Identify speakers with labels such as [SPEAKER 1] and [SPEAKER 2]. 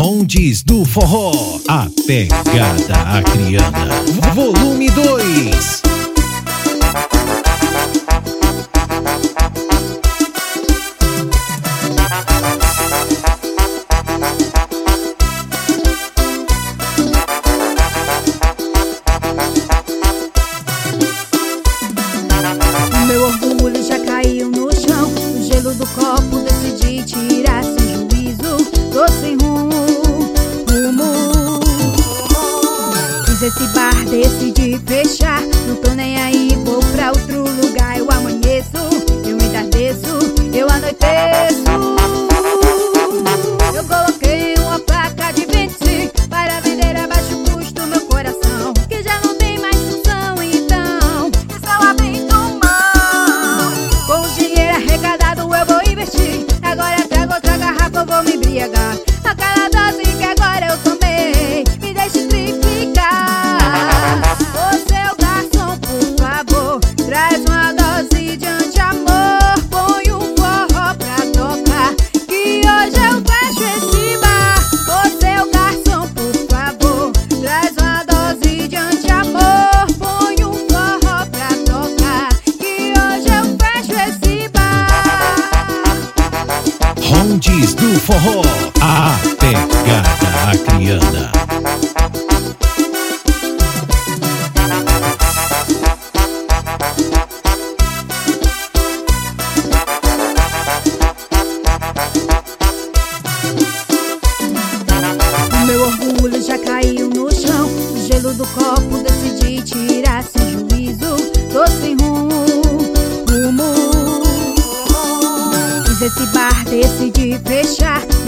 [SPEAKER 1] Rondes do Forró, a pegada acriana, volume 2.
[SPEAKER 2] Meu orgulho já caiu no chão, no gelo do copo decidi tirar sem juízo. Tô sem rumo. Fiz esse bar, decidi fechar. Não tô nem aí, vou pra outro lugar. Eu amanheço, eu entardeço, eu anoiteço. Eu coloquei uma placa de 25 para vender a baixo custo meu coração, que já não tem mais função, então estou abrindo mão. Com o dinheiro arrecadado eu vou investir. Agora pego outra garrafa, eu vou me embriagar. Aquela dose que agora eu tomei me deixa triplicar. Ô seu garçom, por favor, traz uma dose de anti-amor. Põe um forró pra tocar, que hoje eu fecho esse bar. Ô seu garçom, por favor, traz uma dose de anti-amor. Põe um forró pra tocar, que hoje eu fecho esse bar.
[SPEAKER 1] Rondes do Forró, a pegada acriana.
[SPEAKER 2] Meu orgulho já caiu no chão, no gelo do copo decidi tirar sem juízo. Tô sem rumo. Fiz esse bar, decidi fechar.